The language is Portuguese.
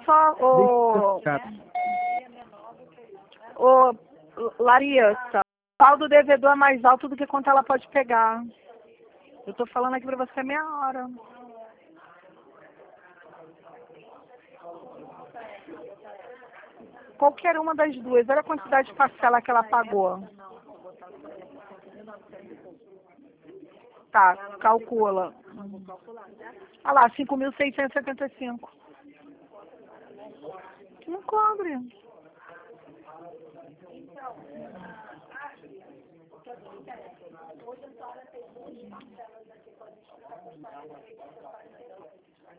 só, ô Larissa, o pau do devedor é mais alto do que quanto ela pode pegar. Eu tô falando aqui pra você meia hora. Qualquer uma das duas. Olha a quantidade de parcela que ela pagou. Tá, calcula. Olha lá, 5.675. Não cobre.